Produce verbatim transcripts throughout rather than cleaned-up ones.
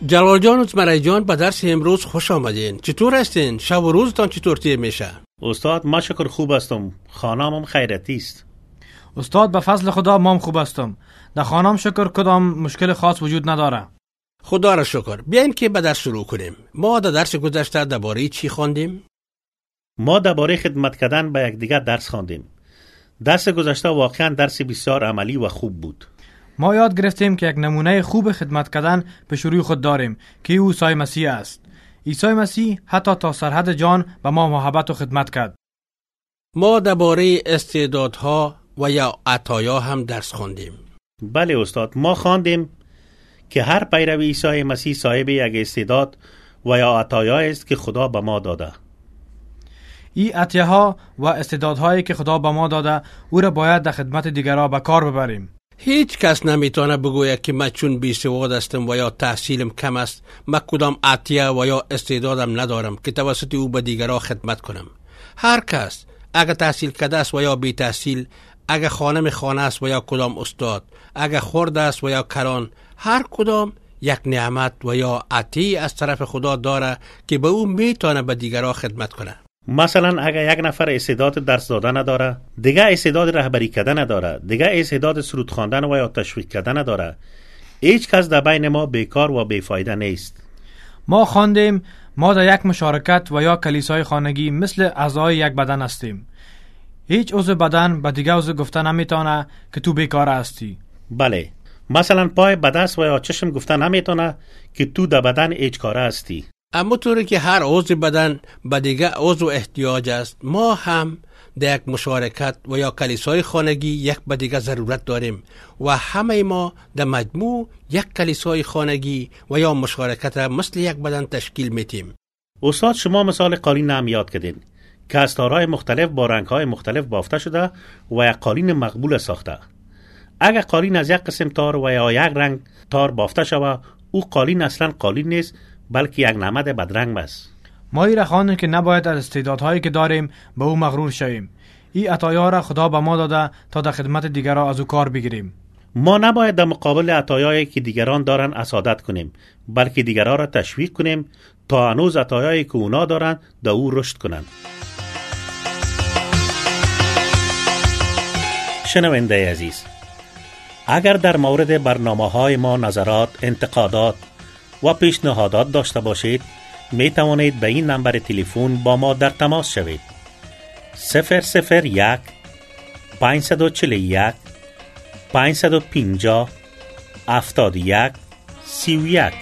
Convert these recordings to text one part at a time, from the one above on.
جلال جان و زمرای جان به درس امروز خوش آمدین. چطور هستین؟ شب و روزتان چطور طی میشه؟ استاد ما شکر خوب هستم. خانه‌ام خیرتی است. استاد به فضل خدا ما خوب هستم. در خانه‌ام شکر کدام مشکل خاص وجود نداره. خدا را شکر. بیاین که به درس شروع کنیم. ما در درس گذشته درباره چی خواندیم؟ ما درباره خدمت کردن به یکدیگر درس خواندیم. درس گذشته واقعا درس بسیار عملی و خوب بود. ما یاد گرفتیم که یک نمونه خوب خدمت کردن به روی خود داریم که او عیسی مسیح است. عیسی مسیح حتی تا سرحد جان به ما محبت و خدمت کرد. ما درباره استعدادها و یا عطایا هم درس خواندیم. بله استاد، ما خواندیم که هر پیرو عیسی مسیح صاحب یک استعداد و یا عطایایی است که خدا به ما داده. این عطیه‌ها و استعدادهایی که خدا به ما داده او را باید در خدمت دیگران به کار ببریم. هیچ کس نمیتونه بگوید که من چون بی سواد هستم و یا تحصیلم کم است، من کدام عطیه و یا استعدادم ندارم که توسط او به دیگران خدمت کنم. هر کس اگه تحصیل کرده است و یا بی تحصیل، اگه خانم خانه است و یا کدام استاد، اگه خرد است و یا کران، هر کدام یک نعمت و یا عطیه از طرف خدا داره که به او میتونه به دیگران خدمت کنه. مثلا اگر یک نفر استعداد درس دادن نداره، دیگه استعداد رهبری کردن نداره، دیگه استعداد سرود خواندن و یا تشویق کردن نداره، هیچ کس در بین ما بیکار و بیفایده نیست. ما خواندیم ما در یک مشارکت و یا کلیسای خانگی مثل اعضای یک بدن هستیم. هیچ عضو بدن به دیگه عضو گفته نمیتونه که تو بیکار هستی. بله، مثلا پای به دست و یا چشم گفته نمیتونه که تو در بدن هیچ کاره هستی. اما طوری که هر عضو بدن به دیگه عضو احتیاج است، ما هم در یک مشارکت و یا کلیسای خانگی یک به دیگه ضرورت داریم و همه ما در مجموع یک کلیسای خانگی و یا مشارکت مثل یک بدن تشکیل میتیم. استاد شما مثال قالین هم یاد کردین که از تارهای مختلف با رنگهای مختلف بافته شده و یک قالین مقبول ساخته. اگر قالین از یک قسم تار و یا یک رنگ تار بافته شود، او قالین اصلا قالین نیست بلکه یک نمد بدرنگ است. ما ای را خواندیم که نباید از استعدادهایی که داریم به او مغرور شویم. این عطایا را خدا به ما داده تا در خدمت دیگران از او کار بگیریم. ما نباید در مقابل عطایایی که دیگران دارن حسادت کنیم، بلکه دیگران را تشویق کنیم تا هنوز عطایایی که اونا دارن در او رشد کنند. شنونده عزیز، اگر در مورد برنامه‌های ما نظرات، انتقادات و پیشنهادات داشته باشید، می توانید به این نمبر تلفن با ما در تماس شوید. صفر صفر یک پانصد و چهل و یک پانصد و پنجاه هفتاد و یک سی و یک.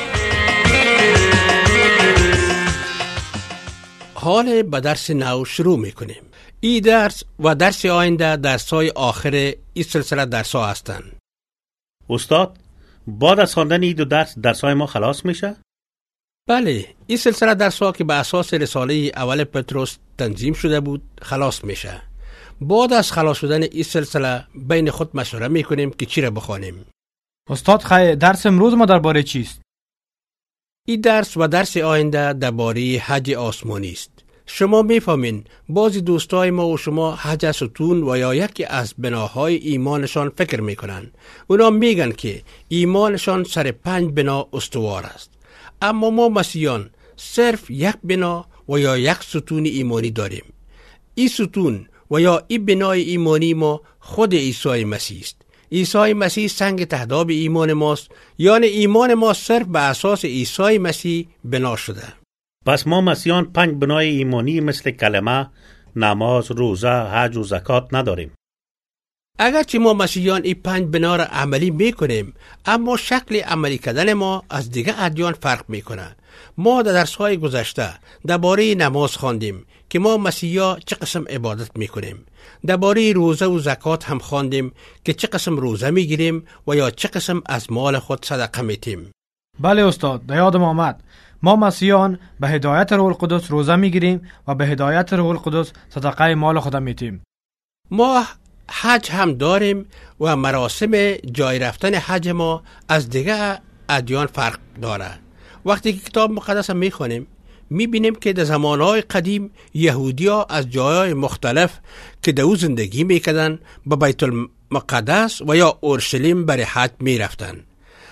حال به درس نو شروع میکنیم. این درس و درس آینده درس‌های آخر این سلسله درس‌ها هستند. استاد، بعد از خواندن این دو درس درس‌های ما خلاص میشه؟ بله، این سلسله درس‌ها که به اساس رساله اول پتروس تنظیم شده بود خلاص میشه. بعد از خلاص شدن این سلسله بین خود مشوره میکنیم که چی را بخوانیم. استاد خیر، درس امروز ما درباره چیست؟ این درس و درس آینده درباره حج آسمانی است. شما میفهمین بعضی دوستای ما و شما حج ستون و یا یکی از بناهای ایمانشان فکر میکنن. اونا میگن که ایمانشان سر پنج بنا استوار است. اما ما مسیحیان صرف یک بنا و یا یک ستون ایمانی داریم. این ستون و یا این بنای ایمانی ما خود عیسی مسیح است. عیسی مسیح سنگ تهداب ایمان ماست، یعنی ایمان ما صرف به اساس عیسی مسیح بنا شده. پس ما مسیحیان پنج بنای ایمانی مثل کلمه، نماز، روزه، حج و زکات نداریم. اگرچه ما مسیحیان این پنج بنا را عملی میکنیم، اما شکل عملی کردن ما از دیگه ادیان فرق میکنه. ما در درس‌های گذشته درباره نماز خواندیم که ما مسیحا چه قسم عبادت میکنیم. درباره روزه و زکات هم خواندیم که چه قسم روزه میگیریم و یا چه قسم از مال خود صدقه میتیم. بله استاد، در یادم آمد. ما مسیحیان به هدایت روح القدس روزه میگیریم و به هدایت روح القدس صدقه مال خود میتیم. ما حج هم داریم و مراسم جای رفتن حج ما از دیگه ادیان فرق داره. وقتی که کتاب مقدس هم میخونیم میبینیم که در زمانهای قدیم یهودیا از جایهای مختلف که در او زندگی میکردن به بیت المقدس و یا اورشلیم برای حج میرفتن.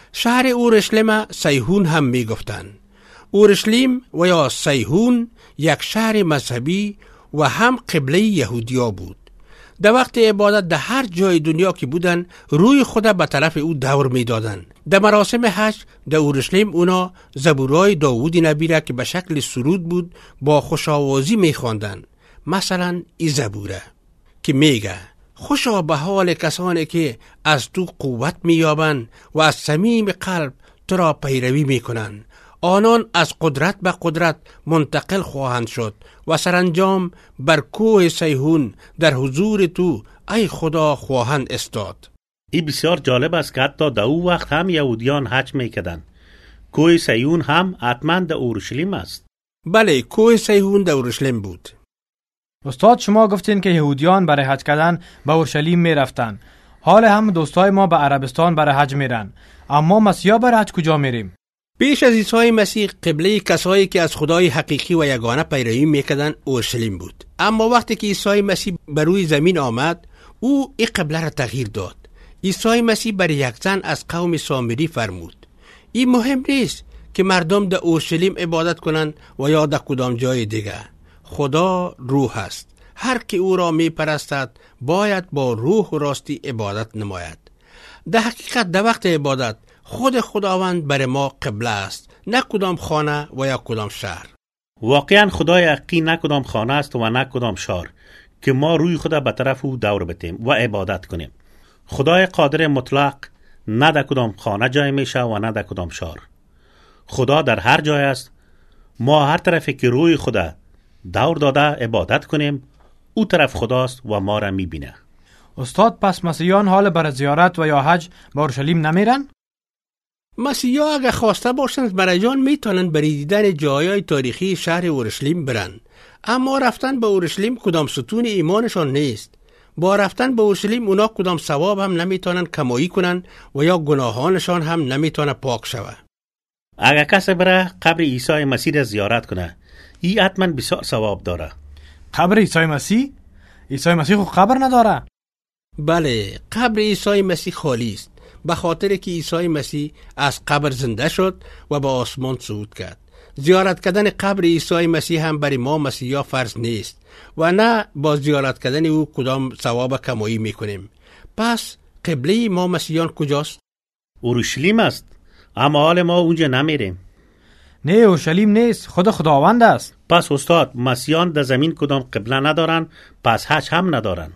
شهر اورشلیم سیهون هم می گفتند. اورشلیم و یا سیهون یک شهر مذهبی و هم قبله یهودیا بود. در وقت عبادت در هر جای دنیا که بودن روی خود به طرف او دور می دادن. در مراسم حج در اورشلیم اونا زبورای داوود نبی را که به شکل سرود بود با خوشاوازی می خواندن. مثلا این زبوره که میگه خوشا به حال کسانی که از تو قوت می یابند و از صمیم قلب تو را پیروی می کنند. آنان از قدرت به قدرت منتقل خواهند شد و سرانجام بر کوه سیهون در حضور تو ای خدا خواهند استاد. این بسیار جالب است که حتی در او وقت هم یهودیان حج میکردند. کوه سیهون هم حتما در اورشلیم است. بله، کوه سیهون در اورشلیم بود. استاد شما گفتین که یهودیان برای حج کردن به اورشلیم میرفتن. حال هم دوستای ما به عربستان برای حج میرن. اما مسیحا برای حج کجا میریم؟ پیش از عیسی مسیح قبله کسایی که از خدای حقیقی و یگانه پیروی میکردن اورشلیم بود. اما وقتی که عیسی مسیح بر روی زمین آمد، او این قبله را تغییر داد. عیسی مسیح بر یک زن از قوم سامری فرمود: این مهم نیست که مردم در اورشلیم عبادت کنند و یا در کدام جای دیگه. خدا روح است. هر که او را می پرستد باید با روح و راستی عبادت نماید. در حقیقت در وقت عبادت خود خداوند بر ما قبله است، نه کدام خانه و یا کدام شهر. واقعا خدای حقیقی نه کدام خانه است و نه کدام شهر که ما روی خدا به طرف او دور بتیم و عبادت کنیم. خدای قادر مطلق نه در کدام خانه جای میشه و نه در کدام شهر. خدا در هر جای است. ما هر طرفی که روی خدا دور داده عبادت کنیم، او طرف خداست و ما را میبینه. استاد، پس مسیحیان حال برای زیارت و یا حج به اورشلیم نمیرن؟ مسیحا اگه خواسته باشند برای جان میتونن برای دیدن جایای تاریخی شهر اورشلیم برن. اما رفتن به اورشلیم کدام ستون ایمانشان نیست. با رفتن به اورشلیم اونا کدام ثواب هم نمیتونن کمایی کنن و یا گناهانشان هم نمیتونه پاک شوه. اگه کسی بره قبر عیسی مسیح را زیارت کنه، این حتما بسیار ثواب داره. قبر عیسی مسیح؟ عیسی مسیح خود قبر نداره؟ بله، قبر عیسی مسیح خالی است، به خاطر که عیسی مسیح از قبر زنده شد و به آسمان صعود کرد. زیارت کردن قبر عیسی مسیح هم برای ما مسیحا فرض نیست و نه با زیارت کردن او کدام ثواب کمایی میکنیم. پس قبله ما مسیحیان کجاست؟ اورشلیم است، اما حال ما اونجا نمیریم. نه، اورشلیم نیست، خود خداوند است. پس استاد، مسیحیان در زمین کدام قبله ندارن، پس حج هم ندارن.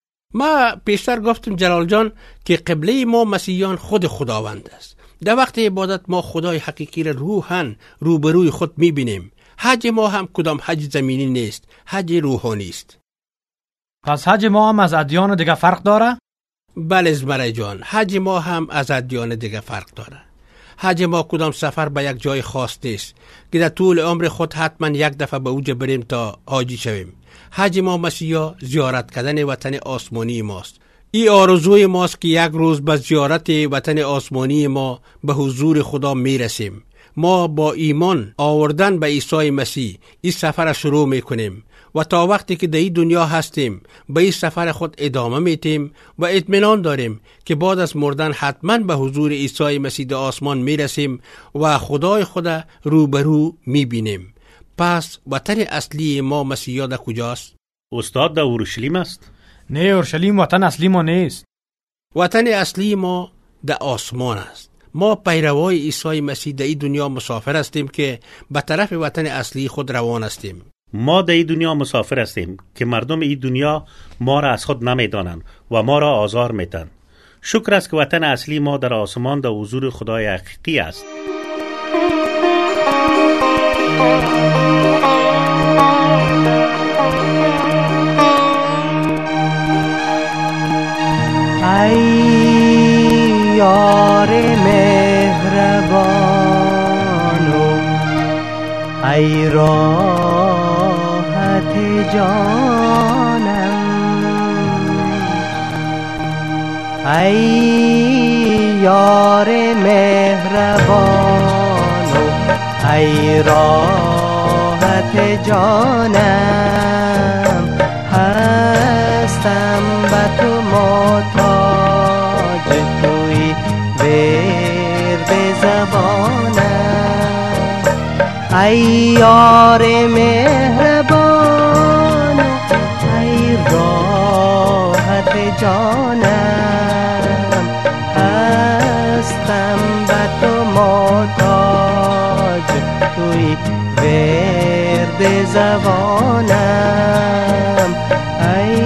ما پیشتر گفتم جلال جان که قبله ما مسیحیان خود خداوند است. در وقت عبادت ما خدای حقیقی را روحاً روبروی خود میبینیم. حج ما هم کدام حج زمینی نیست، حج روحانی است. پس حج ما هم از ادیان دیگه فرق داره؟ بله زمره جان، حج ما هم از ادیان دیگه فرق داره. حج ما کدام سفر به یک جای خاص نیست که در طول عمر خود حتما یک دفعه به اوج بریم تا حاجی شویم. حج ما مسیحا زیارت کردن وطن آسمانی ماست. این آرزوی ماست که یک روز به زیارت وطن آسمانی ما به حضور خدا میرسیم. ما با ایمان آوردن به عیسی مسیح این سفر شروع میکنیم و تا وقتی که در این دنیا هستیم به این سفر خود ادامه میتیم و اطمینان داریم که بعد از مردن حتما به حضور عیسی مسیح در آسمان میرسیم و خدای خدا روبرو میبینیم. پس وطن اصلی ما مسیحا در کجاست؟ استاد، در اورشلیم است. نه، اورشلیم وطن اصلی ما نیست. وطن اصلی ما در آسمان است. ما پیروای عیسی مسیح در این دنیا مسافر هستیم که به طرف وطن اصلی خود روان هستیم. ما در این دنیا مسافر هستیم که مردم این دنیا ما را از خود نمیدانند و ما را آزار میدن. شکر است که وطن اصلی ما در آسمان در حضور خدای حقیقی است. ای یار مهربانو، ای راحت جانم، ای یار مهربانو، ای راحت جانم، هستم به تو محتاج، توی ورد ای یار مهربان ای راحت جانم هستم به تو محتاج توی ورد زبانم ای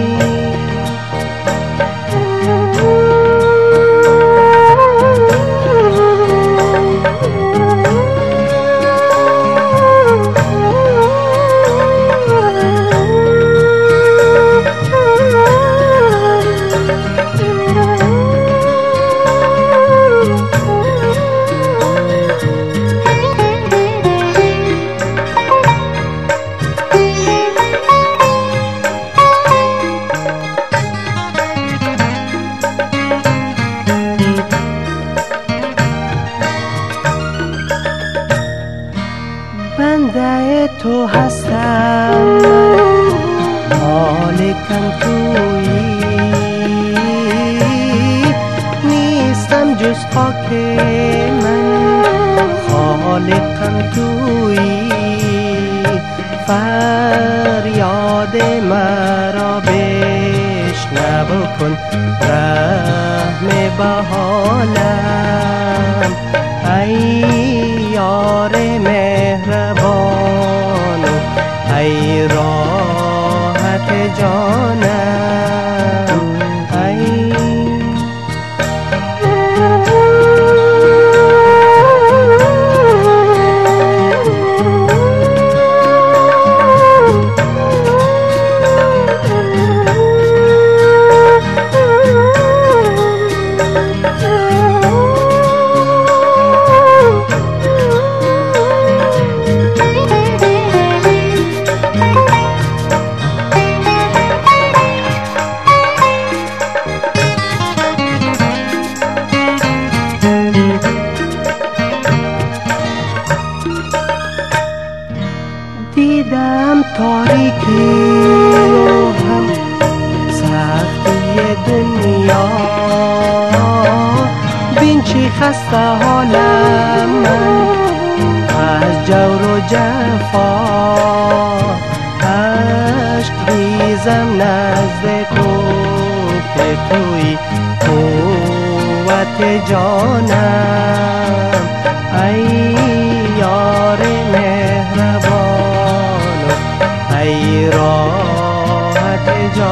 بنده تو هستم مالکم تویی نیستم جز خاک من خالقم تویی فریاد مرا بشنو کن رحم به حالم ای یار مهربان ای راحت جانم ای دیدم تاریکی و هم سختی دنیا بین چی خسته حالم من از جور و جفا عشق ریزم نزد تو که توی قوت جانم ای یار مهربان ای راحت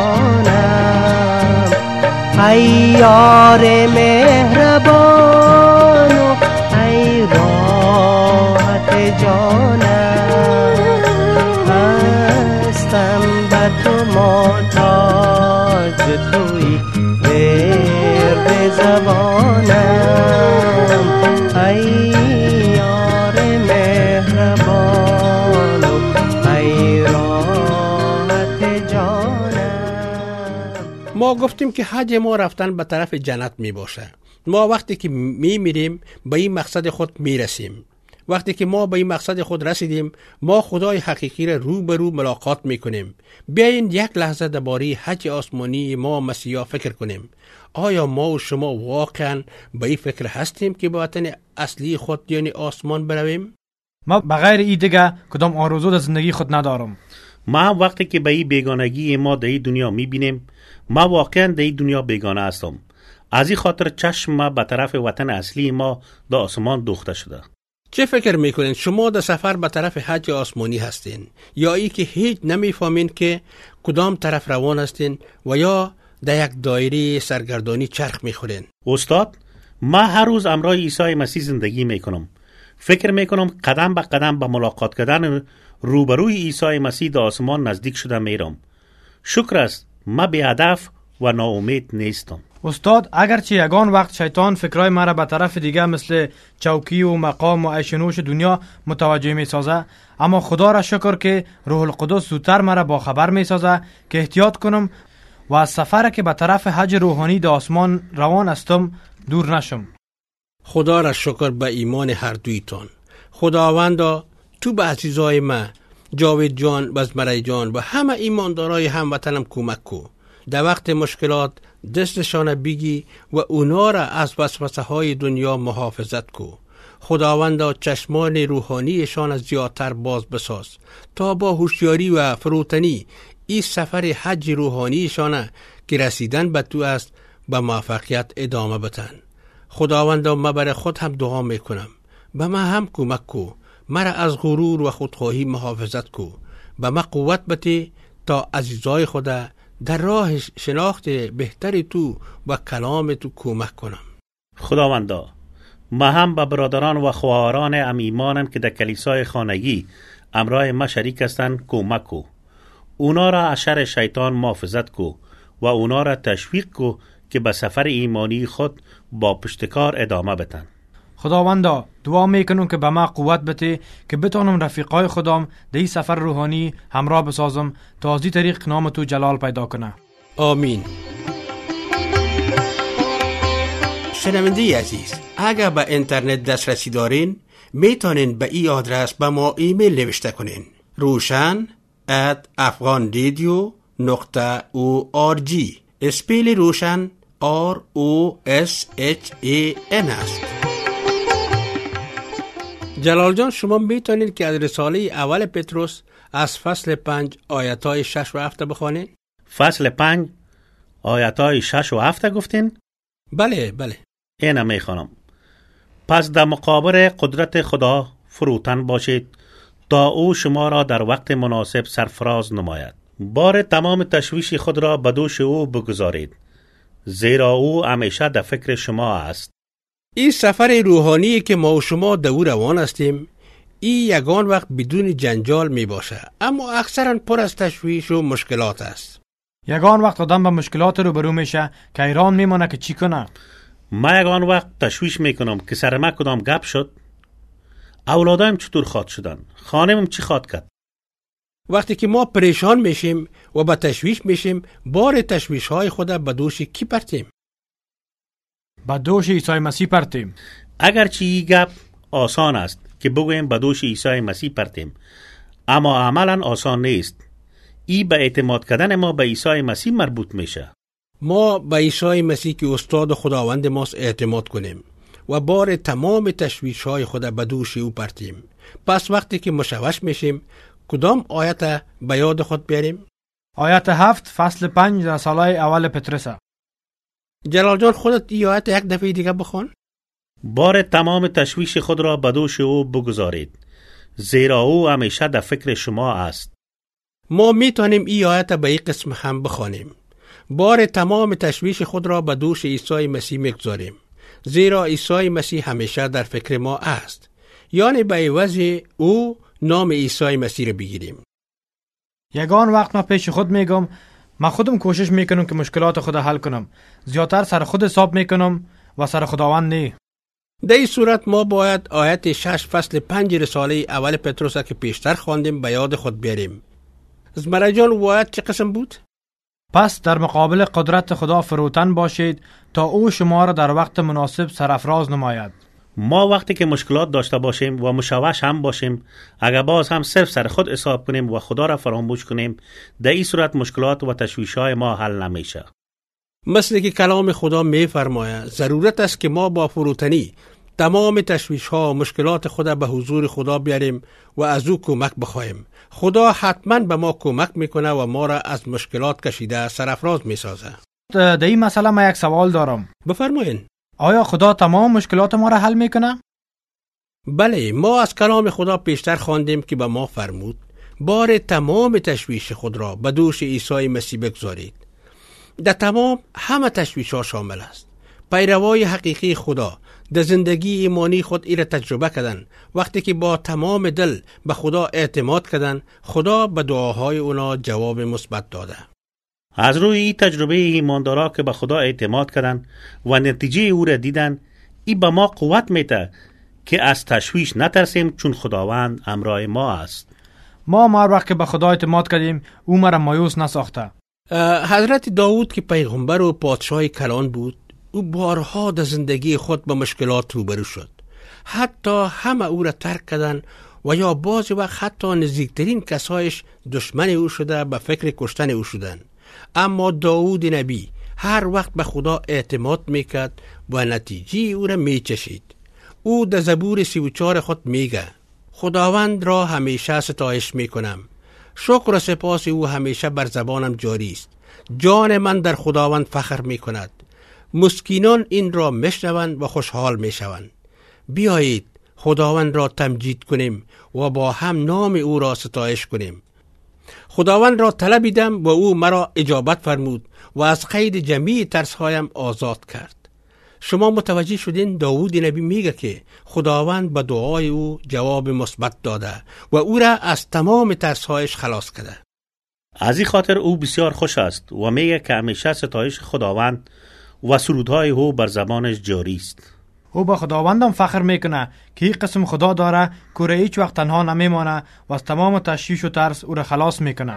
جانم ای یار مهربان ای راحت جانم هستم به تو محتاج توی ورد زبانم ای یار مهربان ای راحت جانم. ما گفتیم که حج ما رفتن به طرف جنت می باشه. ما وقتی که می میریم به این مقصد خود می رسیم. وقتی که ما به این مقصد خود رسیدیم ما خدای حقیقی را رو به رو ملاقات می کنیم. بیاین یک لحظه درباره حج آسمانی ما مسیحا فکر کنیم. آیا ما و شما واقعا به این فکر هستیم که به وطن اصلی خود یعنی آسمان برویم؟ ما بغیر این دیگه کدام آرزو در زندگی خود ندارم. ما هم وقتی که به این بیگانگی ما در این دنیا می بینیم ما واقعا در این دنیا بیگانه هستم. از این خاطر چشم ما به طرف وطن اصلی ما در آسمان دوخته شده. چه فکر میکنین شما در سفر به طرف حج آسمانی هستین یا ای که هیچ نمیفهمین که کدام طرف روان هستین و یا در یک دایره سرگردانی چرخ میخورین؟ استاد ما هر روز امرای عیسی مسیح زندگی میکنم. فکر میکنم قدم به قدم به ملاقات کردن روبروی عیسی مسیح در آسمان نزدیک شده میرم. شکر است ما بی هدف و ناامید نیستم. استاد اگرچه یگان وقت شیطان فکرای مرا به طرف دیگه مثل چوکی و مقام و عیشنوش دنیا متوجه می سازه، اما خدا را شکر که روح القدس زودتر مرا با خبر می سازه که احتیاط کنم و از سفر که به طرف حج روحانی در آسمان روان استم دور نشم. خدا را شکر به ایمان هر دویتان. خداوندا تو به عزیزای ما جاوید جان، بزمرای جان و همه ایماندارای هموطنم کمک کو. در وقت مشکلات دستشان بگی و اونا را از وسوسه های دنیا محافظت کو. خداوندا چشمان روحانیشان از زیادتر باز بساز تا با هوشیاری و فروتنی این سفر حج روحانیشان که رسیدن به تو است به موفقیت ادامه بتن. خداوندا ما برای خود هم دعا میکنم، به ما هم کمک کو، مرا از غرور و خودخواهی محافظت کو، به ما قوت بده تا عزیزای خدا در راه شناخت بهتری تو و کلام تو کمک کنم. خداوندا ما هم به برادران و خواهران ام ایمانم که در کلیسای خانگی امرای ما شریک هستند کمک کو، اونا را از شر شیطان محافظت کو و اونا را تشویق کو که به سفر ایمانی خود با پشتکار ادامه بدن. خداوندا دعا میکنم که به ما قوت بده که بتونم رفیقای خودم در این سفر روحانی همراه بسازم تا از این طریق نام تو جلال پیدا کنه. آمین. شنونده عزیز، اگر به اینترنت دسترسی دارین میتونین به این آدرس به ما ایمیل نوشته کنین: روشن ات افغان رادیو نقطه او آر جی. اسپیل روشن آر او اس اچ ای ان است. جلال جان، شما میتونید که از رساله اول پتروس از فصل پنج آیاتای شش و هفت بخوانید؟ فصل پنج آیاتای شش و هفت گفتین؟ بله بله. اینم میخوانم. پس در مقابل قدرت خدا فروتن باشید تا او شما را در وقت مناسب سرفراز نماید. بار تمام تشویش خود را به دوش او بگذارید، زیرا او همیشه در فکر شما است. این سفر روحانی که ما و شما در او روان هستیم، این یگان وقت بدون جنجال می باشه، اما اکثرا پر از تشویش و مشکلات است. یگان وقت آدم به مشکلات روبرو میشه که ایران میمونه که چی کنه. ما یگان وقت تشویش میکنم که سر ما کدام گپ شد، اولادایم چطور خواد شدن، خانمم چی خواد کرد. وقتی که ما پریشان میشیم و با تشویش میشیم، بار تشویش های خود به دوش کی پرتیم؟ به دوش عیسی مسیح پرتیم. اگرچه این گپ آسان است که بگویم به دوش عیسی مسیح پرتیم، اما عملا آسان نیست. ای به اعتماد کردن ما به عیسی مسیح مربوط میشه. ما به عیسی مسیح که استاد خداوند ماست اعتماد کنیم و بار تمام تشویش های خود به دوش او پرتیم. پس وقتی که مشوش میشیم، کدام آیت به یاد خود بیاریم؟ آیت هفت فصل پنج رساله اول پتروس. جلال جان، خودت این آیت یک دفعه دیگه بخوان. بار تمام تشویش خود را به دوش او بگذارید، زیرا او همیشه در فکر شما است. ما میتونیم این آیت به این قسم هم بخوانیم: بار تمام تشویش خود را به دوش عیسی مسیح میگذاریم، زیرا عیسی مسیح همیشه در فکر ما است. یعنی به عوض او نام عیسی مسیح را بگیریم. یگان وقت ما پیش خود میگم، من خودم کوشش میکنم که مشکلات خود حل کنم، زیادتر سر خود حساب میکنم و سر خداوند نه. در این صورت ما باید آیت شش فصل پنج رساله اول پتروس که پیشتر خواندیم به یاد خود بیاریم. زمره جان، و آیت چه قسم بود؟ پس در مقابل قدرت خدا فروتن باشید تا او شما را در وقت مناسب سرافراز نماید. ما وقتی که مشکلات داشته باشیم و مشوش هم باشیم، اگر باز هم صرف سر خود حساب کنیم و خدا را فراموش کنیم، در این صورت مشکلات و تشویش‌های ما حل نمیشه. مثل که کلام خدا میفرماید، ضرورت است که ما با فروتنی تمام تشویش‌ها و مشکلات خدا به حضور خدا بیاریم و از او کمک بخوایم. خدا حتما به ما کمک میکنه و ما را از مشکلات کشیده سرافراز میسازه. در این مسئله ما یک سوال دارم. بفرمایین. آیا خدا تمام مشکلات ما را حل میکنه؟ بله، ما از کلام خدا پیشتر خواندیم که به ما فرمود بار تمام تشویش خود را به دوش عیسی مسیح بگذارید. در تمام همه تشویش ها شامل است. پیروای حقیقی خدا در زندگی ایمانی خود ایره تجربه کردن. وقتی که با تمام دل به خدا اعتماد کردن، خدا به دعاهای اونا جواب مثبت داده. از روی این تجربه ایماندارا که به خدا اعتماد کردن و نتیجه او را دیدن، این به ما قوت میده که از تشویش نترسیم، چون خداوند همراه ما است. ما هر وقت که به خدا اعتماد کردیم، او ما را مایوس نساخته. حضرت داود که پیغمبر و پادشاه کلان بود، او بارها در زندگی خود با مشکلات روبرو شد. حتی همه او را ترک کردن و یا بعضی وقت حتی نزدیکترین کسایش دشمن او شده، به فکر کشتن او شدن. اما داود نبی هر وقت به خدا اعتماد میکرد و نتیجه او را میچشید. او در زبور سی و چهار خود میگه خداوند را همیشه ستایش میکنم. شکر و سپاس او همیشه بر زبانم جاری است. جان من در خداوند فخر میکند. مسکینان این را میشنوند و خوشحال میشوند. بیایید خداوند را تمجید کنیم و با هم نام او را ستایش کنیم. خداوند را طلبیدم و او مرا اجابت فرمود و از قید جمیع ترسهایم آزاد کرد. شما متوجه شدین داوود نبی میگه که خداوند به دعای او جواب مثبت داده و او را از تمام ترسهایش خلاص کرده. از این خاطر او بسیار خوش است و میگه که همیشه ستایش خداوند و سرودهای او بر زبانش جاری است. او با خداوندم فخر میکنه که این قسم خدا داره که او هیچ وقت تنها نمیمانه و از تمام تشویش و ترس او را خلاص میکنه.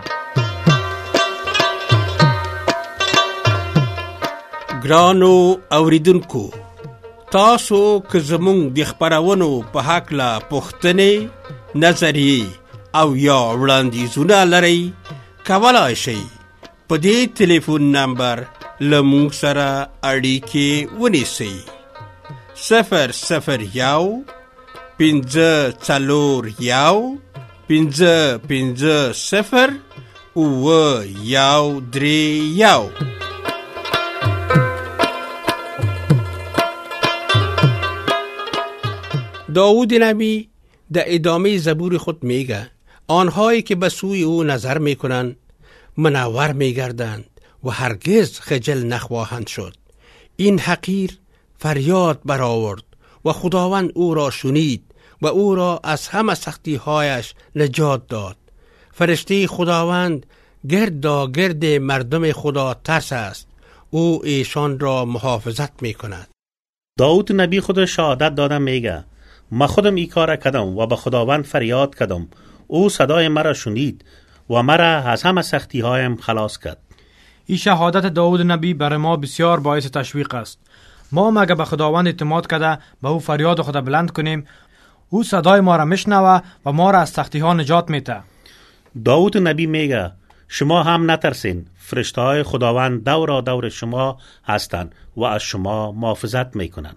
ګرانو اوریدونکو، تاسو که زمونږ د خپرونو په هکله پوښتنې، نظریې او یا وړاندیزونه لرئ، کولای شئ په دې ټلیفون نمبر له موږ سره اړیکې ونیسئ. صفر صفر یو پنځه څلور یو پنځه پنځه صفر اوه یو درې یو. داوود نبی در ادامه زبور خود میگه آنهایی که به سوی او نظر میکنند منور میگردند و هرگز خجل نخواهند شد. این حقیر فریاد برآورد و خداوند او را شنید و او را از همه سختی هایش نجات داد. فرشته خداوند گردا گرد مردم خدا ترس است. او ایشان را محافظت میکند. داوود نبی خود شهادت دادم میگه ما خودم ای کار کردم و به خداوند فریاد کردم. او صدای مرا شنید و مرا از همه سختی هایم خلاص کرد. این شهادت داوود نبی برای ما بسیار باعث تشویق است. ما مگه به خداوند اعتماد کرده به او فریاد خود بلند کنیم، او صدای ما را میشنوه و ما را از سختی ها نجات میده. داوود نبی میگه شما هم نترسین، فرشته های خداوند دور دور شما هستند و از شما محافظت میکنند.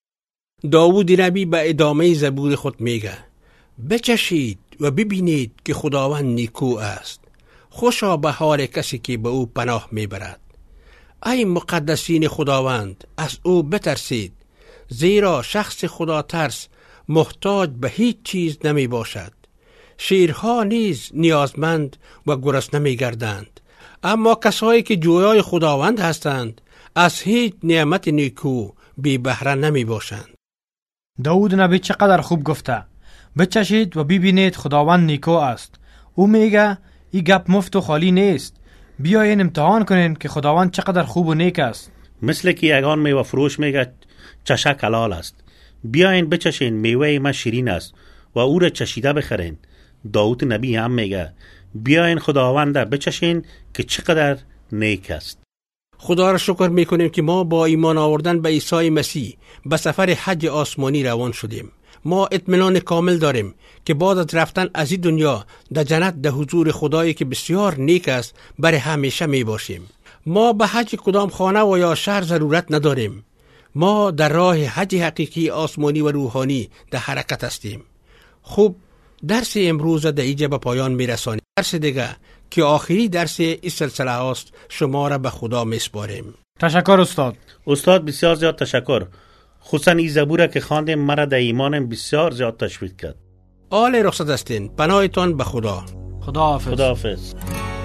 داوود نبی به ادامه زبور خود میگه بچشید و ببینید که خداوند نیکو است. خوشا به حال کسی که به او پناه میبرد. ای مقدسین خداوند، از او بترسید، زیرا شخص خدا ترس محتاج به هیچ چیز نمی باشد. شیرها نیز نیازمند و گرسنه نمی گردند، اما کسایی که جویای خداوند هستند از هیچ نعمت نیکو بی بهره نمی باشند. داوود نبی چقدر خوب گفته بچشید و ببینید خداوند نیکو است. او میگه این گپ مفت و خالی نیست. بیاین امتحان کنین که خداوند چقدر خوب و نیک است. مثل که یگان میوه فروش میگه چشک حلال است. بیاین بچشین، میوه ما شیرین است و او را چشیده بخرین. داوود نبی هم میگه بیاین خداوند بچشین که چقدر نیک است. خدا را شکر میکنیم که ما با ایمان آوردن به عیسی مسیح به سفر حج آسمانی روان شدیم. ما اطمینان کامل داریم که بعد از رفتن از این دنیا در جنت در حضور خدایی که بسیار نیک است برای همیشه می باشیم. ما به حج کدام خانه و یا شهر ضرورت نداریم. ما در راه حج حقیقی آسمانی و روحانی در حرکت هستیم. خوب، درس امروز در اینجا به پایان می رسانیم. درس دیگه که آخری درس این سلسله است شما را به خدا می سپاریم. تشکر استاد. استاد بسیار زیاد تشکر. خصوصا این زبوره که خواندیم مرا در ایمانم بسیار زیاد تشویق کرد. آل رخصت هستین. پناهتان به خدا. خداحافظ. خداحافظ.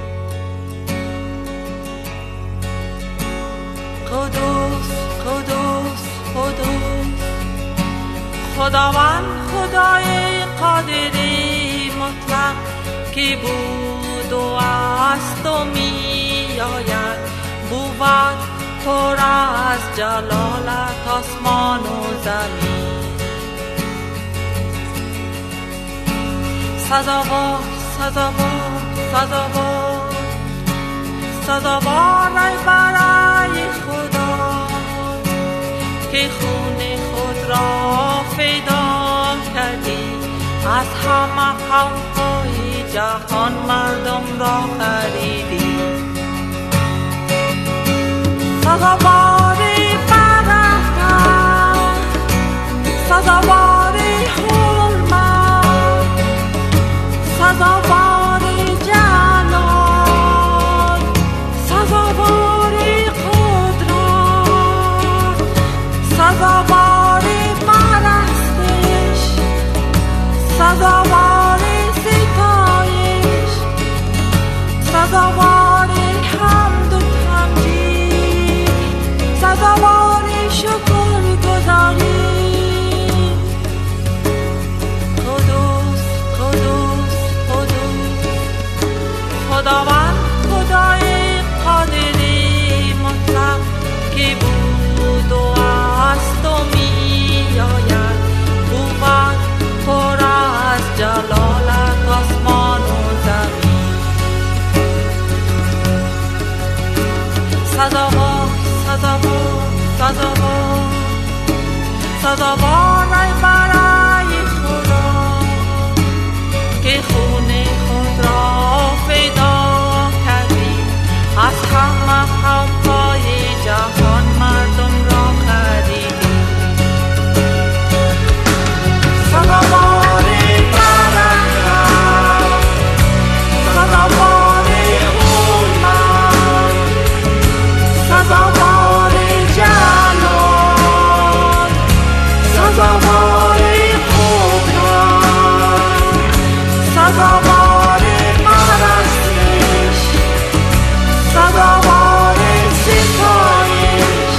قدوس قدوس قدوس خداوند خدای قادری مطلق که بود و است و می آید، بود پر از جلالت آسمان و زمین. سزاوار سزاوار سزاوار سزاوار ای برای خدا که خون خود را فدا کردی، از همه قوم‌های جهان مردم را خریدی. سزاواری برفتن سزاوار سزاوار ستایش، سزاوار حمد و تمجید، سزاوار شکر گزاری. قدوس قدوس قدوس خداوند خدای قادری مطلق که بود و است و می آید، بود پر از جلالت آسمان و زمین. سزاوار سزاوار سزاوار سزاوار ای برای خدا که خون خود را فدا کردی، از همه خلقای جهان مردم را خریدی. سزاوار برکت، سزاوار حرمت، سزاوار جلال، سزاوار قدرت، سزاوار پرستش، سزاوار ستایش،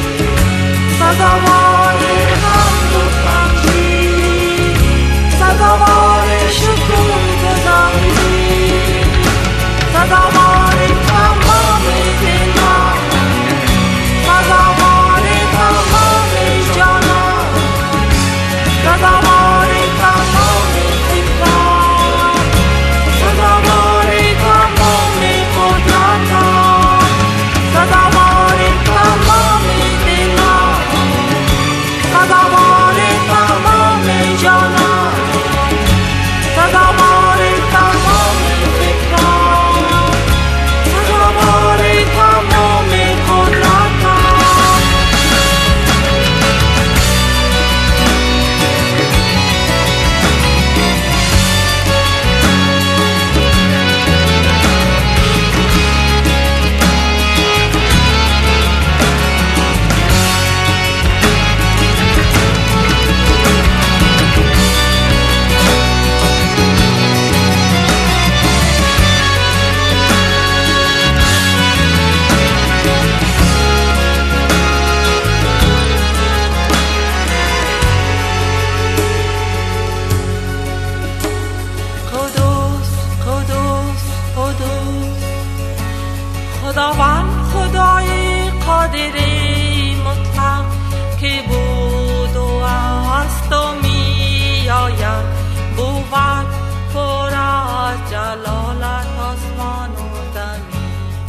سزاوار حمد و تمجید، سزاوار شکر گزاری، سزاوار تمام دلان، سزاوار تمام جانان، سزاوار تمام فکران، سزاوار تمام قدرتان، سزاوار تمام دلان، سزاوار تمام جانان، سزاوار تمام فکران، سزاوار تمام قدرتان. قدوس قدوس قدوس خداوند خدای قادری مطلق که بود و است و می آید، بود پر از جلالت آسمان و زمین.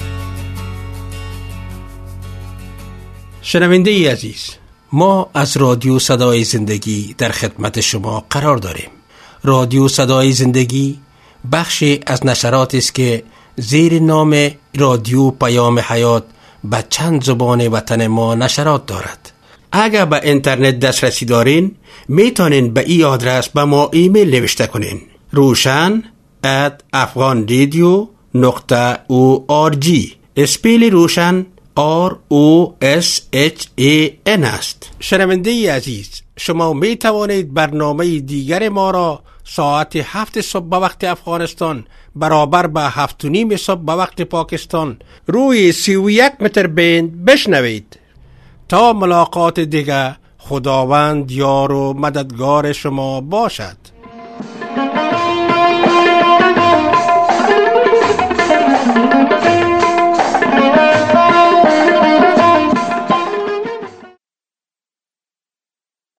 شنونده ای عزیز، ما از رادیو صدای زندگی در خدمت شما قرار داریم. رادیو صدای زندگی بخشی از نشرات است که زیر نام رادیو پیام حیات به چند زبان وطن ما نشرات دارد. اگر به اینترنت دسترسی دارین میتونین به این آدرس به ما ایمیل نوشته کنین: روشن ات افغان رادیو نقطه او آر جی. اسپیل روشن آر او اس اچ ای ان است. شنونده ای عزیز، شما می توانید برنامه دیگر ما را ساعت هفت صبح به وقت افغانستان برابر به هفت و نیم صبح به وقت پاکستان روی سی و یک متر بند بشنوید. تا ملاقات دیگر، خداوند یار و مددگار شما باشد.